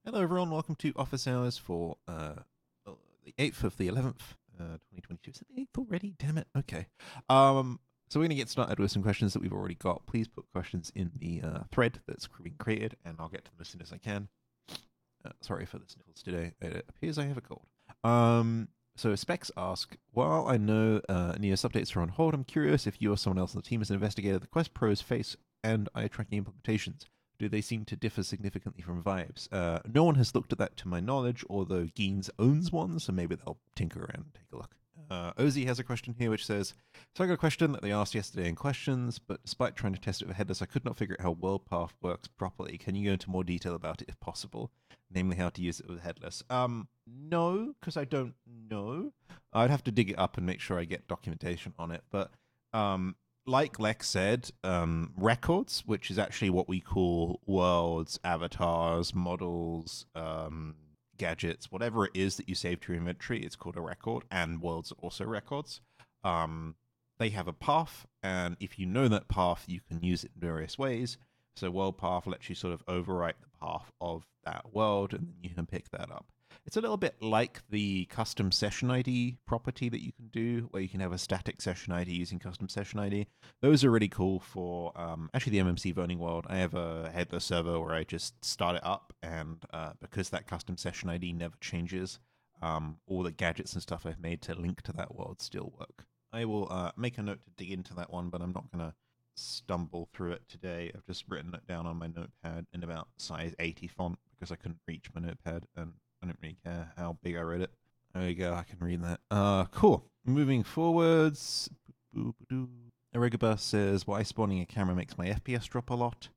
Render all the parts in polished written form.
Hello, everyone. Welcome to Office Hours for the 8th of the 11th, 2022. Is it the 8th already? Damn it. Okay. So we're going to get started with some questions that we've already got. Please put questions in the thread that's being created, and I'll get to them as soon as I can. Sorry for the sniffles today. It appears I have a cold. So Specs ask, while I know Neos updates are on hold, I'm curious if you or someone else on the team has investigated the Quest Pro's face and eye tracking implementations. Do they seem to differ significantly from Vibes? No one has looked at that to my knowledge, although Geens owns one, so maybe they'll tinker around and take a look. Ozzy has a question here which says, so I got a question that they asked yesterday in questions, but despite trying to test it with headless, I could not figure out how WorldPath works properly. Can you go into more detail about it if possible? Namely, how to use it with headless. No, because I don't know. I'd have to dig it up and make sure I get documentation on it, but like Lex said, records, which is actually what we call worlds, avatars, models, gadgets, whatever it is that you save to your inventory, it's called a record, and worlds are also records. They have a path, and if you know that path, you can use it in various ways. So world path lets you sort of overwrite the path of that world, and then you can pick that up. It's a little bit like the custom session ID property that you can do, where you can have a static session ID using custom session ID. Those are really cool for actually the MMC voting world. I have a headless server where I just start it up, and because that custom session ID never changes, all the gadgets and stuff I've made to link to that world still work. I will make a note to dig into that one, but I'm not going to stumble through it today. I've just written it down on my notepad in about size 80 font because I couldn't reach my notepad, and I don't really care how big I wrote it. There you go, I can read that. Cool. Moving forwards. Erigabus says, why spawning a camera makes my FPS drop a lot.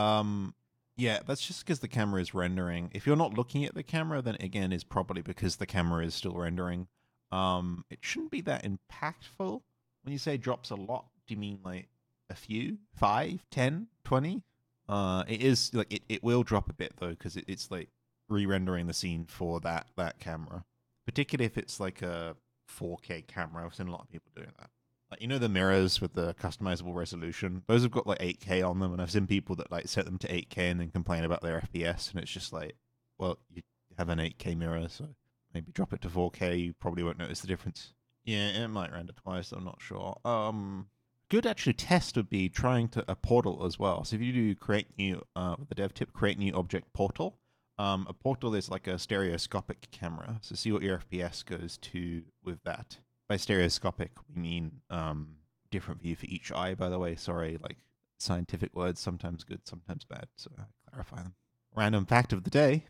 Yeah, that's just because the camera is rendering. If you're not looking at the camera, then again, it's probably because the camera is still rendering. It shouldn't be that impactful. When you say drops a lot, do you mean like a few? 5, 10, 20? It is like it will drop a bit though, because it's like re-rendering the scene for that camera, particularly if it's like a 4K camera. I've seen a lot of people doing that. Like, you know, the mirrors with the customizable resolution, those have got like 8K on them, and I've seen people that like set them to 8K and then complain about their FPS, and it's just like, well, you have an 8K mirror, so maybe drop it to 4K. You probably won't notice the difference. Yeah, it might render twice. I'm not sure. Good actually test would be trying to a portal as well. So if you do create new with the dev tip, create new object portal. A portal is like a stereoscopic camera, so see what your FPS goes to with that. By stereoscopic, we mean different view for each eye, by the way. Sorry, like scientific words, sometimes good, sometimes bad, so I clarify them. Random fact of the day.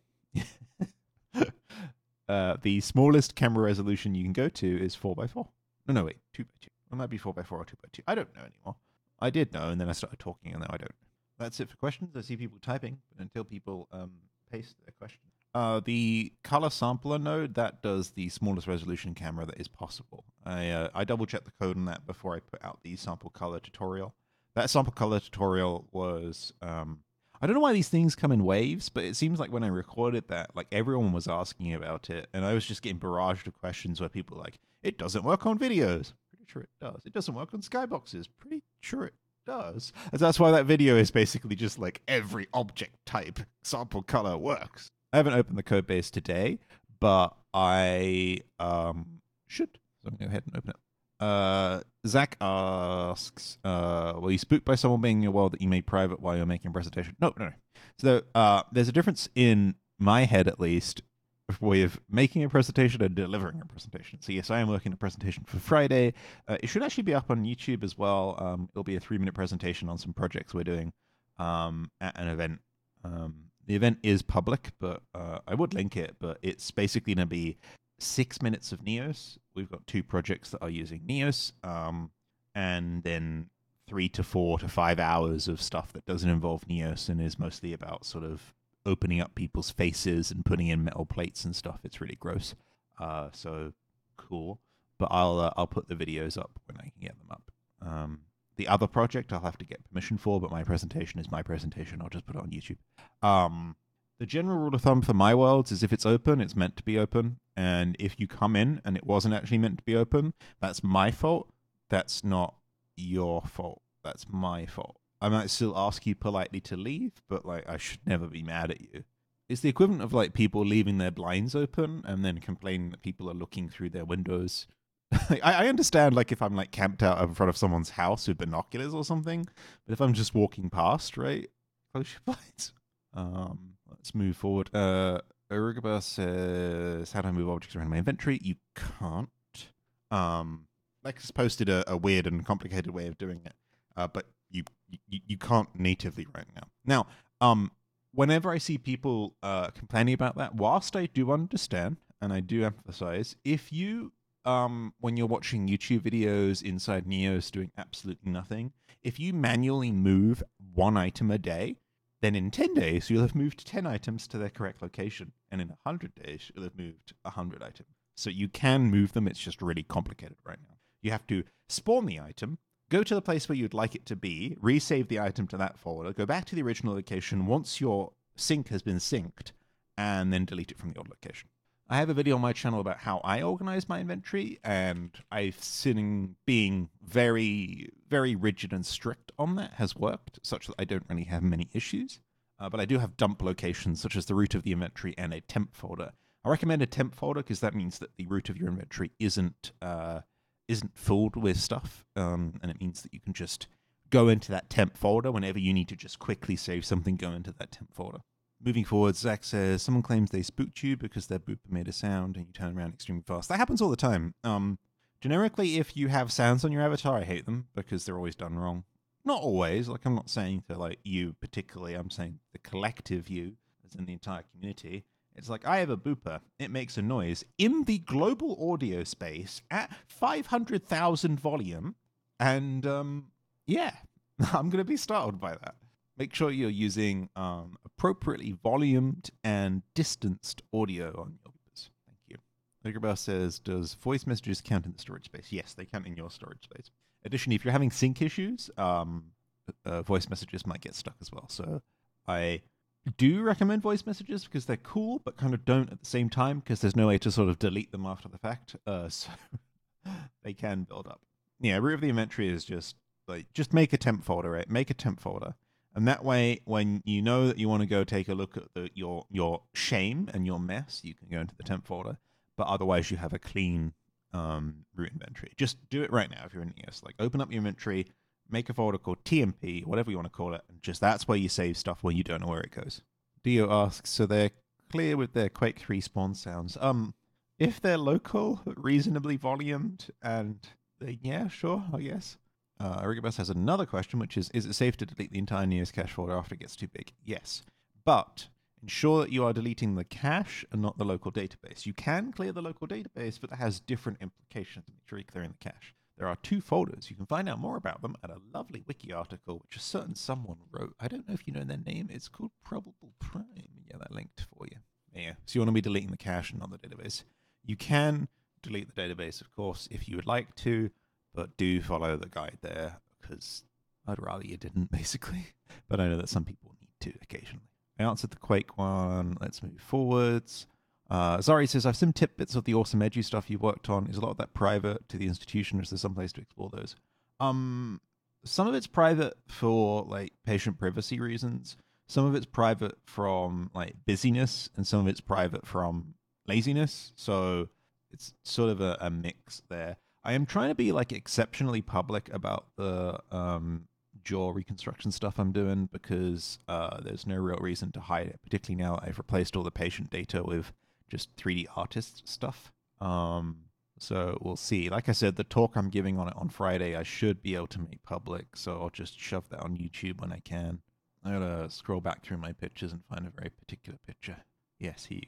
The smallest camera resolution you can go to is 4x4. No, wait, 2x2. It might be 4x4 or 2x2. I don't know anymore. I did know, and then I started talking, and now I don't know. That's it for questions. I see people typing, but until people paste their question. The color sampler node, that does the smallest resolution camera that is possible. I double checked the code on that before I put out the sample color tutorial. That sample color tutorial was I don't know why these things come in waves, but it seems like when I recorded that, like everyone was asking about it, and I was just getting barraged of questions where people were like, it doesn't work on videos. Pretty sure it does. It doesn't work on skyboxes. Pretty sure it does. And that's why that video is basically just like every object type sample color works. I haven't opened the code base today, but I should. So I'm going to go ahead and open it. Zach asks, were you spooked by someone being in your world that you made private while you're making a presentation? No. So there's a difference in my head, at least, way of making a presentation and delivering a presentation. So yes, I am working a presentation for Friday. It should actually be up on YouTube as well. It'll be a 3-minute presentation on some projects we're doing at an event. The event is public, but I would link it, but it's basically going to be 6 minutes of Neos. We've got 2 projects that are using Neos, and then 3 to 4 to 5 hours of stuff that doesn't involve Neos and is mostly about sort of opening up people's faces and putting in metal plates and stuff. It's really gross. So cool. But I'll put the videos up when I can get them up. The other project I'll have to get permission for, but my presentation is my presentation. I'll just put it on YouTube. The general rule of thumb for my worlds is if it's open, it's meant to be open. And if you come in and it wasn't actually meant to be open, that's my fault. That's not your fault. That's my fault. I might still ask you politely to leave, but like I should never be mad at you. it's the equivalent of like people leaving their blinds open and then complaining that people are looking through their windows. I understand like if I'm like camped out in front of someone's house with binoculars or something, but if I'm just walking past, right, close your blinds. Let's move forward. Arugaba says, how do I move objects around my inventory? You can't. Lex has posted a weird and complicated way of doing it, but you can't natively right now. Now, whenever I see people complaining about that, whilst I do understand and I do emphasize, if you when you're watching YouTube videos inside Neos doing absolutely nothing, if you manually move one item a day, then in 10 days, you'll have moved 10 items to their correct location. And in 100 days, you'll have moved 100 items. So you can move them. It's just really complicated right now. You have to spawn the item, go to the place where you'd like it to be, resave the item to that folder, go back to the original location once your sync has been synced, and then delete it from the old location. I have a video on my channel about how I organize my inventory, and I've seen being very, very rigid and strict on that has worked, such that I don't really have many issues. But I do have dump locations, such as the root of the inventory and a temp folder. I recommend a temp folder because that means that the root of your inventory isn't filled with stuff, and it means that you can just go into that temp folder whenever you need to just quickly save something, go into that temp folder. Moving forward, Zach says, someone claims they spooked you because their booper made a sound and you turn around extremely fast. That happens all the time. Generically, if you have sounds on your avatar, I hate them because they're always done wrong. Not always. Like, I'm not saying to, like, you particularly. I'm saying the collective you, as in the entire community. It's like, I have a booper. It makes a noise in the global audio space at 500,000 volume. And, yeah, I'm going to be startled by that. Make sure you're using appropriately volumed and distanced audio on your boopers. Thank you. Ligrabell says, does voice messages count in the storage space? Yes, they count in your storage space. Additionally, if you're having sync issues, voice messages might get stuck as well. So I do recommend voice messages because they're cool, but kind of don't at the same time because there's no way to sort of delete them after the fact. So they can build up. Yeah, root of the inventory is just make a temp folder, right? Make a temp folder. And that way, when you know that you want to go take a look at your shame and your mess, you can go into the temp folder. But otherwise, you have a clean root inventory. Just do it right now if you're in ES. Like, open up your inventory, make a folder called TMP, whatever you want to call it, and just that's where you save stuff when you don't know where it goes. Dio asks, so they're clear with their Quake 3 spawn sounds. If they're local, reasonably volumed, and yeah, sure, I guess. Rigobus has another question, which is it safe to delete the entire Neos cache folder after it gets too big? Yes. But ensure that you are deleting the cache and not the local database. You can clear the local database, but that has different implications. Make sure you're clearing the cache. There are 2 folders. You can find out more about them at a lovely wiki article, which a certain someone wrote. I don't know if you know their name. It's called Probable Prime. Yeah, that linked for you. Yeah. So you want to be deleting the cache and not the database. You can delete the database, of course, if you would like to, but do follow the guide there because I'd rather you didn't, basically. But I know that some people need to occasionally. I answered the Quake one. Let's move forwards. Zari says, I've some tidbits of the awesome edgy stuff you worked on. Is a lot of that private to the institution, or is there some place to explore those? Some of it's private for like patient privacy reasons. Some of it's private from like busyness, and some of it's private from laziness. So it's sort of a mix there. I am trying to be like exceptionally public about the jaw reconstruction stuff I'm doing because there's no real reason to hide it, particularly now I've replaced all the patient data with just 3D artist stuff. So we'll see. Like I said, the talk I'm giving on it on Friday, I should be able to make public, so I'll just shove that on YouTube when I can. I gotta scroll back through my pictures and find a very particular picture. Yes, here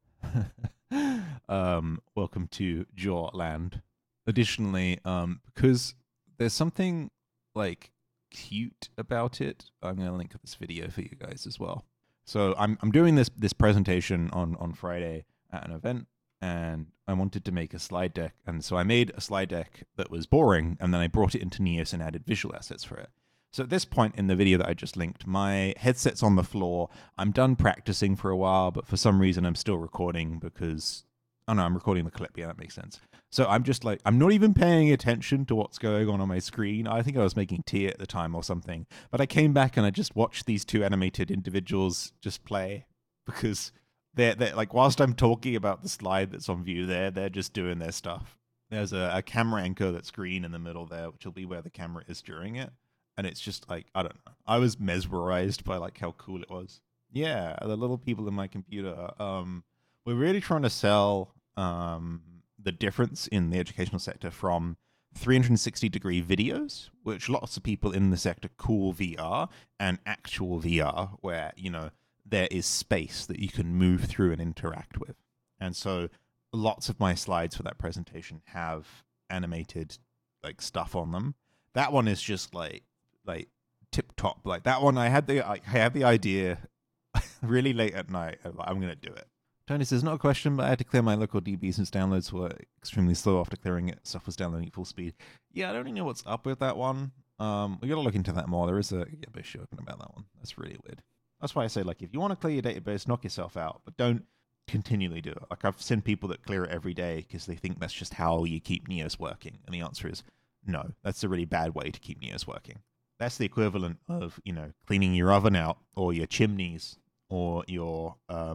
you go. Welcome to Jaw Land. Additionally, because there's something like cute about it, I'm going to link this video for you guys as well. So I'm doing this presentation on Friday at an event, and I wanted to make a slide deck, and so I made a slide deck that was boring, and then I brought it into Neos and added visual assets for it. So at this point in the video that I just linked, my headset's on the floor. I'm done practicing for a while, but for some reason I'm still recording because... Oh no, I'm recording the clip. Yeah, that makes sense. So I'm just like, I'm not even paying attention to what's going on my screen. I think I was making tea at the time or something. But I came back and I just watched these 2 animated individuals just play because they're like, whilst I'm talking about the slide that's on view there, they're just doing their stuff. There's a camera anchor that's green in the middle there, which will be where the camera is during it. And it's just like, I don't know. I was mesmerized by like how cool it was. Yeah, the little people in my computer. We're really trying to sell the difference in the educational sector from 360-degree videos, which lots of people in the sector call VR, and actual VR, where, you know, there is space that you can move through and interact with. And so lots of my slides for that presentation have animated like stuff on them. That one is just like tip top. Like that one, I had the idea really late at night. I'm gonna do it. Tony says, not a question, but I had to clear my local DB since downloads were extremely slow after clearing it. Stuff was downloading at full speed. Yeah, I don't really know what's up with that one. We gotta look into that more. There is a issue about that one. That's really weird. That's why I say, like, if you want to clear your database, knock yourself out, but don't continually do it. Like, I've seen people that clear it every day because they think that's just how you keep Neos working. And the answer is no. That's a really bad way to keep Neos working. That's the equivalent of, you know, cleaning your oven out or your chimneys or your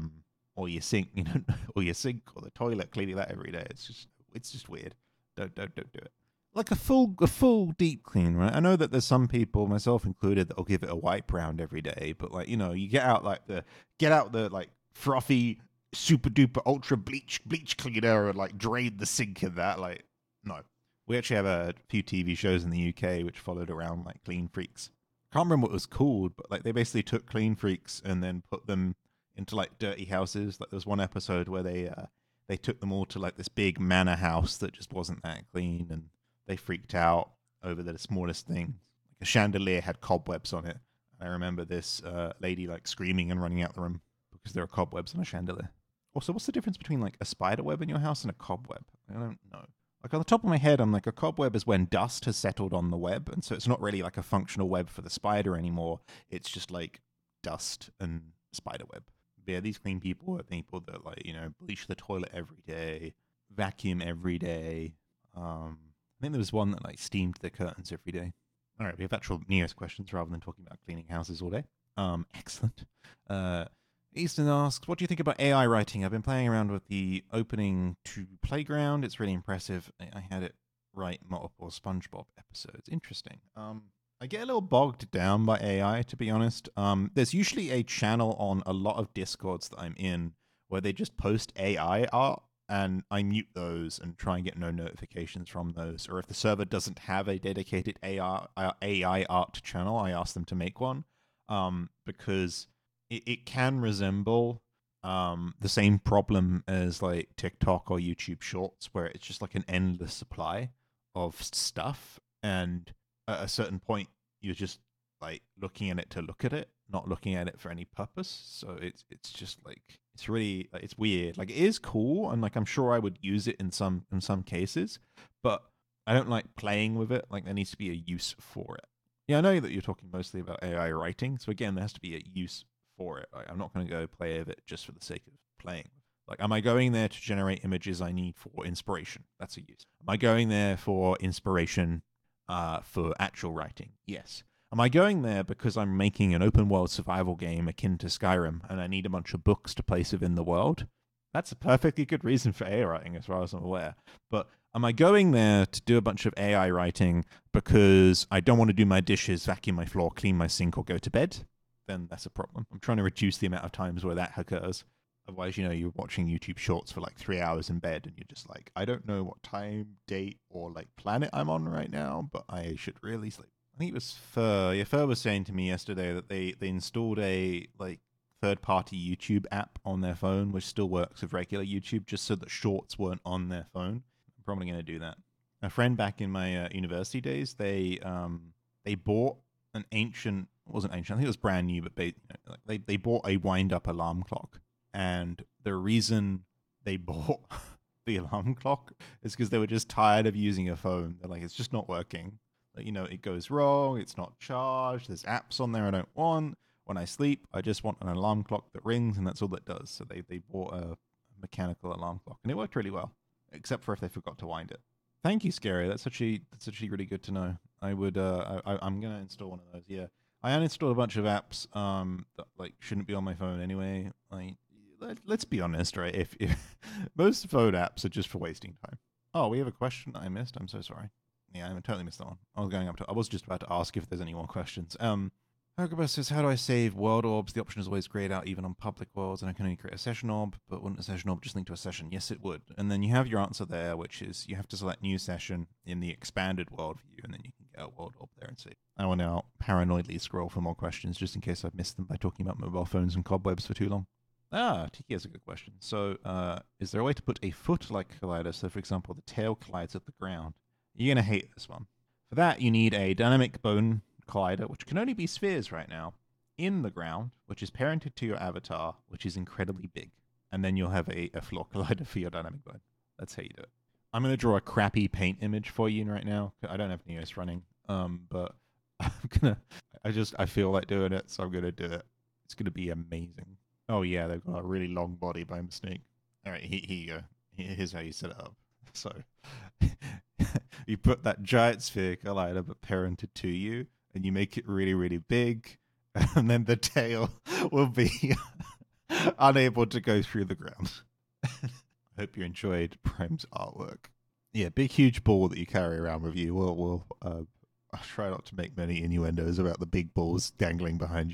sink, you know, or your sink or the toilet, cleaning that every day. It's just weird. Don't do it. Like a full deep clean, right? I know that there's some people, myself included, that'll give it a wipe round every day, but like, you know, you get out the like frothy, super duper ultra bleach cleaner and like drain the sink in that. Like, no. We actually have a few TV shows in the UK which followed around like Clean Freaks. Can't remember what it was called, but like they basically took Clean Freaks and then put them into like dirty houses. Like there was one episode where they took them all to like this big manor house that just wasn't that clean, and they freaked out over the smallest thing. Like a chandelier had cobwebs on it. I remember this lady like screaming and running out the room because there are cobwebs on a chandelier. Also, what's the difference between like a spider web in your house and a cobweb? I don't know. Like on the top of my head, I'm like, a cobweb is when dust has settled on the web, and so it's not really like a functional web for the spider anymore. It's just like dust and spider web. But yeah, these clean people are people that like, you know, bleach the toilet every day, vacuum every day. I think there was one that like steamed the curtains every day. All right, we have actual Neos questions rather than talking about cleaning houses all day. Excellent. Easton asks, what do you think about AI writing? I've been playing around with the opening to Playground. It's really impressive. I had it write multiple SpongeBob episodes. Interesting. I get a little bogged down by AI, to be honest. There's usually a channel on a lot of Discords that I'm in where they just post AI art, and I mute those and try and get no notifications from those. Or if the server doesn't have a dedicated AI art channel, I ask them to make one, because it can resemble the same problem as like TikTok or YouTube Shorts, where it's just like an endless supply of stuff, and at a certain point you're just like looking at it to look at it, not looking at it for any purpose. So it's just like, it's really, it's weird. Like, it is cool, and like I'm sure I would use it in some cases, but I don't like playing with it. Like, there needs to be a use for it. Yeah, I know that you're talking mostly about AI writing, so again, there has to be a use for it. I'm not going to go play with it just for the sake of playing. Like, am I going there to generate images I need for inspiration? That's a use. Am I going there for inspiration for actual writing? Yes. Am I going there because I'm making an open world survival game akin to Skyrim and I need a bunch of books to place within the world? That's a perfectly good reason for AI writing, as far as I'm aware. But am I going there to do a bunch of AI writing because I don't want to do my dishes, vacuum my floor, clean my sink, or go to bed? Then that's a problem. I'm trying to reduce the amount of times where that occurs. Otherwise, you know, you're watching YouTube Shorts for like 3 hours in bed and you're just like, I don't know what time, date, or like planet I'm on right now, but I should really sleep. I think it was Fur. Yeah, Fur was saying to me yesterday that they installed a like third-party YouTube app on their phone, which still works with regular YouTube, just so that Shorts weren't on their phone. I'm probably going to do that. A friend back in my university days, they bought an ancient, it wasn't ancient, I think it was brand new, but they bought a wind-up alarm clock. And the reason they bought the alarm clock is because they were just tired of using a phone. They're like, it's just not working. Like, you know, it goes wrong, it's not charged, there's apps on there I don't want. When I sleep, I just want an alarm clock that rings, and that's all it does. So they bought a mechanical alarm clock, and it worked really well, except for if they forgot to wind it. Thank you, Scary. That's actually really good to know. I'm gonna install one of those. Yeah, I uninstalled a bunch of apps that like shouldn't be on my phone anyway. Like, let's be honest, right? If most phone apps are just for wasting time. Oh, we have a question that I missed. I'm so sorry. Yeah, I totally missed that one. I was just about to ask if there's any more questions. Hogabus says, how do I save world orbs? The option is always grayed out even on public worlds, and I can only create a session orb, but wouldn't a session orb just link to a session? Yes, it would. And then you have your answer there, which is you have to select new session in the expanded world view, and then you can get a world orb there and see. I will now paranoidly scroll for more questions, just in case I've missed them by talking about mobile phones and cobwebs for too long. Tiki has a good question. So, is there a way to put a foot-like collider, so for example, the tail collides at the ground? You're going to hate this one. For that, you need a dynamic bone collider, which can only be spheres right now, in the ground, which is parented to your avatar, which is incredibly big. And then you'll have a floor collider for your dynamic bone. That's how you do it. I'm going to draw a crappy paint image for you right now. I don't have Neos running, but I feel like doing it, so I'm going to do it. It's going to be amazing. Oh yeah, they've got a really long body by mistake. All right, here you go. Here's how you set it up. So you put that giant sphere collider, but parented to you, and you make it really, really big, and then the tail will be unable to go through the ground. I hope you enjoyed Prime's artwork. Yeah, big, huge ball that you carry around with you. I'll try not to make many innuendos about the big balls dangling behind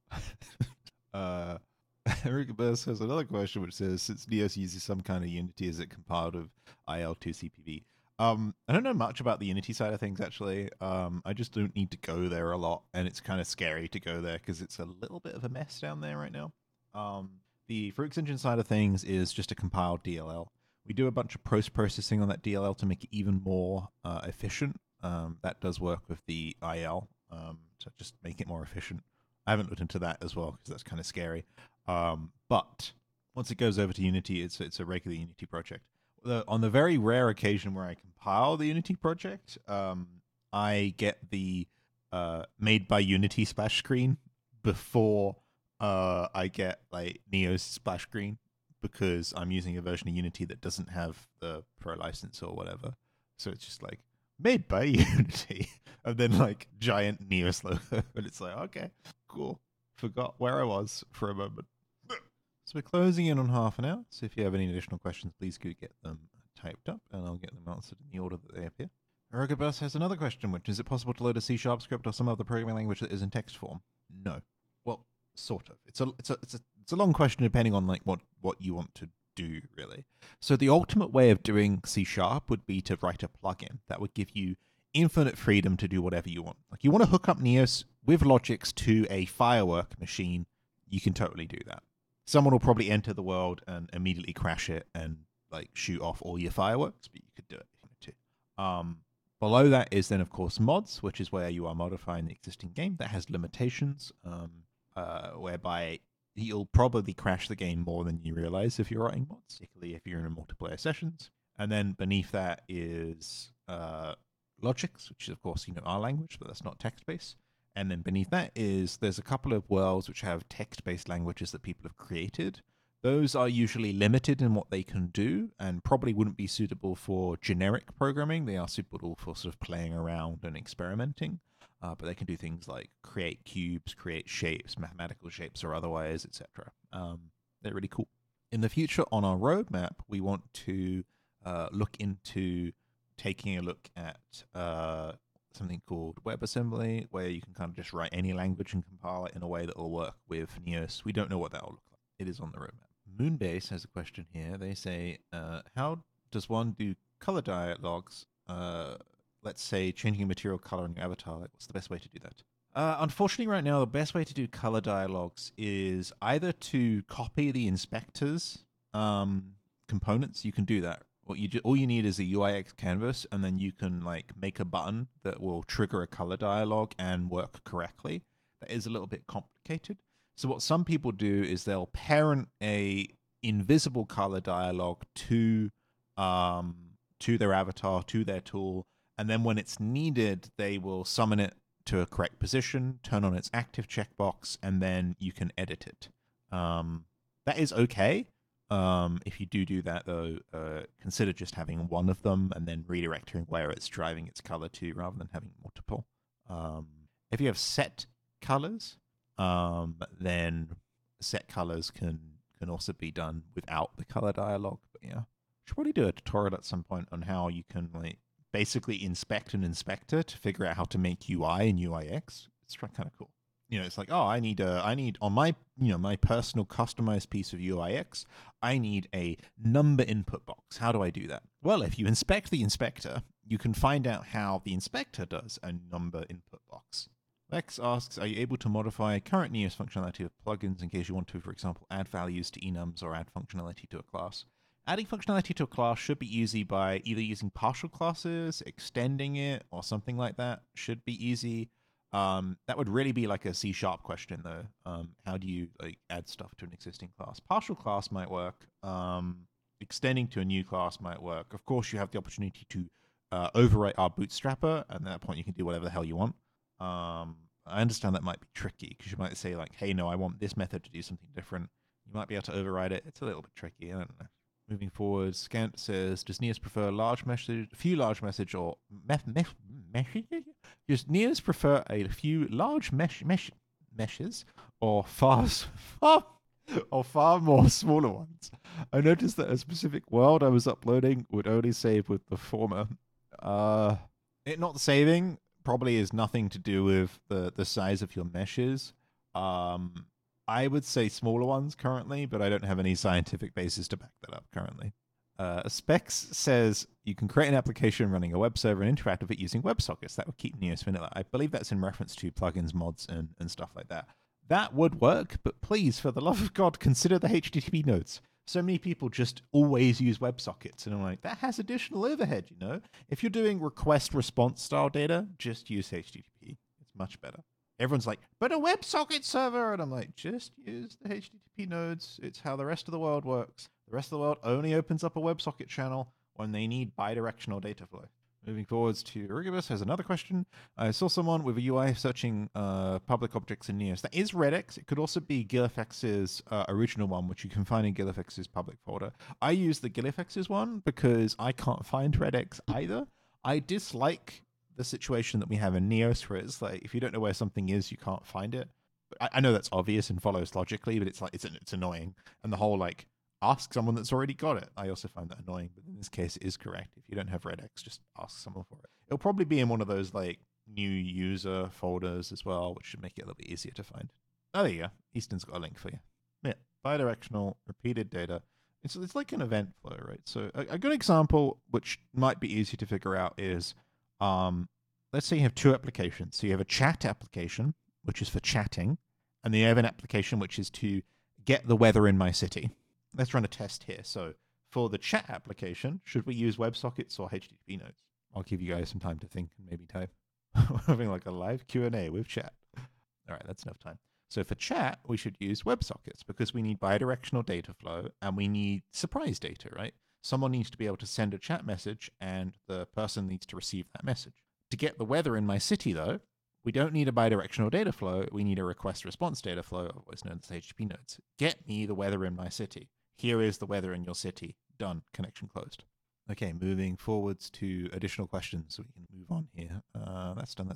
you. Eric Burst has another question which says, since Neos uses some kind of Unity, is it compiled with IL2 CPV? I don't know much about the Unity side of things, actually. I just don't need to go there a lot, and it's kind of scary to go there because it's a little bit of a mess down there right now. The Fruix Engine side of things is just a compiled DLL. We do a bunch of post-processing on that DLL to make it even more efficient. That does work with the IL, to just make it more efficient. I haven't looked into that as well because that's kind of scary. But once it goes over to Unity, it's a regular Unity project. On the very rare occasion where I compile the Unity project, I get the made by Unity splash screen before I get like Neo's splash screen, because I'm using a version of Unity that doesn't have the Pro license or whatever. So it's just like made by Unity, and then like giant Neos logo, and it's like, okay, cool. Forgot where I was for a moment. So we're closing in on half an hour, so if you have any additional questions, please do get them typed up, and I'll get them answered in the order that they appear. Erogabus has another question, which is it possible to load a C# script or some other programming language that is in text form? No. Well, sort of. It's a long question depending on like what you want to do, really. So the ultimate way of doing C# would be to write a plugin that would give you infinite freedom to do whatever you want. Like you want to hook up Neos with Logix to a firework machine, you can totally do that. Someone will probably enter the world and immediately crash it and like shoot off all your fireworks, but you could do it if you wanted to. Below that is then, of course, mods, which is where you are modifying the existing game. That has limitations, whereby you'll probably crash the game more than you realize if you're writing mods, particularly if you're in multiplayer sessions. And then beneath that is Logix, which is, of course, our language, but that's not text-based. And then beneath that there's a couple of worlds which have text-based languages that people have created. Those are usually limited in what they can do and probably wouldn't be suitable for generic programming. They are suitable for sort of playing around and experimenting. But they can do things like create cubes, create shapes, mathematical shapes or otherwise, etc. They're really cool. In the future, on our roadmap, we want to look into taking a look at something called WebAssembly, where you can kind of just write any language and compile it in a way that will work with Neos. We don't know what that will look like. It is on the roadmap. Moonbase has a question here. They say, how does one do color dialogues? Let's say changing material color on your avatar. Like, what's the best way to do that? Unfortunately, right now, the best way to do color dialogues is either to copy the inspector's components. You can do that. All you need is a UIX canvas, and then you can like make a button that will trigger a color dialog and work correctly. That is a little bit complicated. So what some people do is they'll parent a invisible color dialog to their avatar, to their tool, and then when it's needed, they will summon it to a correct position, turn on its active checkbox, and then you can edit it. That is okay. If you do that, though, consider just having one of them and then redirecting where it's driving its color to rather than having multiple. If you have set colors, then set colors can can also be done without the color dialog. But yeah, should probably do a tutorial at some point on how you can like basically inspect an inspector to figure out how to make UI and UIX. It's kind of cool. It's like, oh, I need on my, my personal customized piece of UIX, I need a number input box. How do I do that? Well, if you inspect the inspector, you can find out how the inspector does a number input box. Lex asks, are you able to modify current Neos functionality of plugins in case you want to, for example, add values to enums or add functionality to a class? Adding functionality to a class should be easy by either using partial classes, extending it, or something like that. Should be easy. That would really be like a C# question, though. How do you like add stuff to an existing class? Partial class might work. Extending to a new class might work. Of course, you have the opportunity to overwrite our bootstrapper, and at that point, you can do whatever the hell you want. I understand that might be tricky because you might say like, "Hey, no, I want this method to do something different." You might be able to override it. It's a little bit tricky. I don't know. Moving forward, Scant says, does Neos prefer a few large message or meshes? Does Neos prefer a few large meshes or far more smaller ones? I noticed that a specific world I was uploading would only save with the former. It not saving probably is nothing to do with the size of your meshes. I would say smaller ones currently, but I don't have any scientific basis to back that up currently. Specs says you can create an application running a web server and interact with it using WebSockets. That would keep Neos vanilla. I believe that's in reference to plugins, mods, and stuff like that. That would work, but please, for the love of God, consider the HTTP nodes. So many people just always use WebSockets, and I'm like, that has additional overhead, If you're doing request-response style data, just use HTTP. It's much better. Everyone's like, but a WebSocket server, and I'm like, just use the HTTP nodes. It's how the rest of the world works. The rest of the world only opens up a WebSocket channel when they need bidirectional data flow. Moving forwards to Rigobus has another question. I saw someone with a UI searching public objects in Neos. That is Redx. It could also be GillFX's original one, which you can find in GillFX's public folder. I use the GillFX's one because I can't find Redx either. I dislike the situation that we have in Neos, where it's like, if you don't know where something is, you can't find it. I know that's obvious and follows logically, but it's like it's annoying. And the whole like ask someone that's already got it, I also find that annoying. But in this case, it is correct. If you don't have Redx, just ask someone for it. It'll probably be in one of those like new user folders as well, which should make it a little bit easier to find. Oh, there you go. Easton's got a link for you. Yeah, bidirectional repeated data. It's like an event flow, right? So a good example, which might be easy to figure out, is let's say you have two applications. So you have a chat application, which is for chatting, and then you have an application which is to get the weather in my city. Let's run a test here. So for the chat application, should we use WebSockets or HTTP nodes? I'll give you guys some time to think and maybe type. We're having like a live Q&A with chat. All right, that's enough time. So for chat, we should use WebSockets because we need bidirectional data flow and we need surprise data, right? Someone needs to be able to send a chat message and the person needs to receive that message. To get the weather in my city, though, we don't need a bidirectional data flow. We need a request response data flow, otherwise known as HTTP nodes. Get me the weather in my city. Here is the weather in your city. Done. Connection closed. Okay, moving forwards to additional questions. So we can move on here. That's done.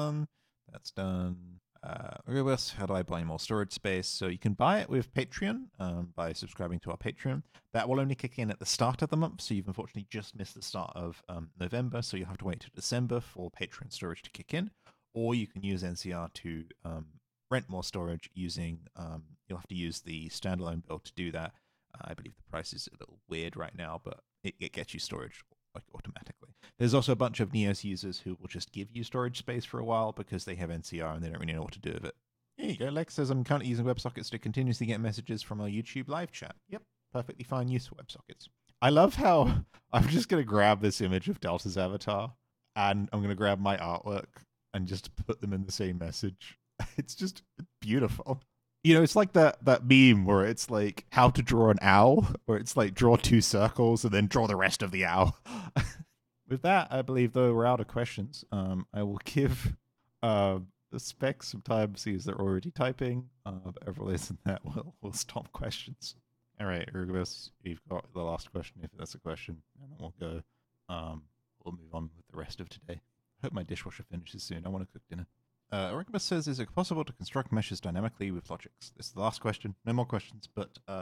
Rigobus, how do I buy more storage space? So you can buy it with Patreon by subscribing to our Patreon. That will only kick in at the start of the month, so you've unfortunately just missed the start of November, so you'll have to wait till December for Patreon storage to kick in. Or you can use NCR to rent more storage using, you'll have to use the standalone build to do that. I believe the price is a little weird right now, but it gets you storage like automatically. There's also a bunch of Neos users who will just give you storage space for a while because they have NCR and they don't really know what to do with it. Here you go. Lex says, I'm currently using WebSockets to continuously get messages from our YouTube live chat. Yep, perfectly fine use for WebSockets. I love how I'm just going to grab this image of Delta's avatar and I'm going to grab my artwork and just put them in the same message. It's just beautiful. It's like that meme where it's like how to draw an owl, where it's like draw two circles and then draw the rest of the owl. With that, I believe, though, we're out of questions. I will give the specs some time, see as they're already typing. But otherwise than that, we'll stop questions. All right, Rigobus, you've got the last question, if that's a question, and then we'll go. We'll move on with the rest of today. I hope my dishwasher finishes soon. I want to cook dinner. Rigobus says, is it possible to construct meshes dynamically with logics? This is the last question. No more questions, but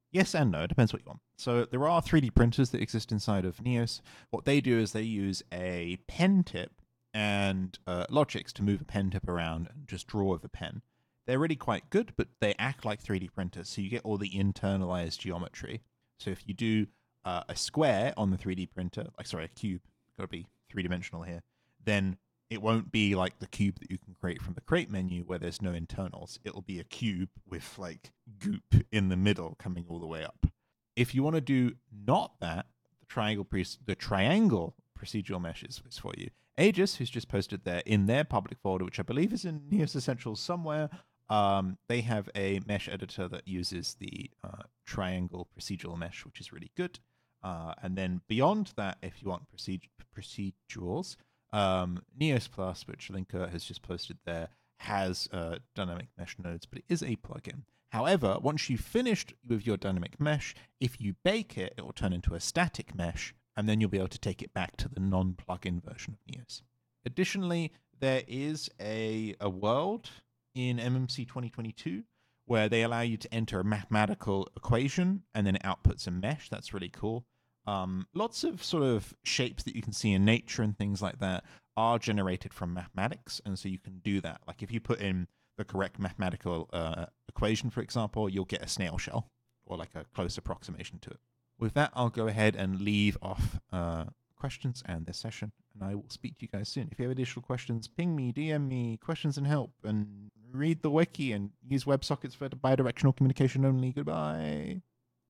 Yes and no. It depends what you want. So there are 3D printers that exist inside of Neos. What they do is they use a pen tip and logics to move a pen tip around and just draw with a pen. They're really quite good, but they act like 3D printers, so you get all the internalized geometry. So if you do a square on the 3D printer, a cube, got to be three-dimensional here, then it won't be like the cube that you can create from the create menu where there's no internals. It'll be a cube with like goop in the middle coming all the way up. If you want to do not that, the triangle procedural mesh is for you. Aegis, who's just posted there in their public folder, which I believe is in Neos Essentials somewhere, they have a mesh editor that uses the triangle procedural mesh, which is really good. And then beyond that, if you want procedurals, Neos Plus, which Linker has just posted there, has dynamic mesh nodes, but it is a plugin. However, once you've finished with your dynamic mesh, if you bake it, it will turn into a static mesh, and then you'll be able to take it back to the non-plugin version of Neos. Additionally, there is a world in MMC 2022 where they allow you to enter a mathematical equation and then it outputs a mesh. That's really cool. Lots of sort of shapes that you can see in nature and things like that are generated from mathematics, and so you can do that. Like if you put in the correct mathematical equation, for example, you'll get a snail shell or like a close approximation to it. With that, I'll go ahead and leave off questions and this session, and I will speak to you guys soon. If you have additional questions, ping me, DM me, questions and help, and read the wiki and use WebSockets for bidirectional communication only. Goodbye.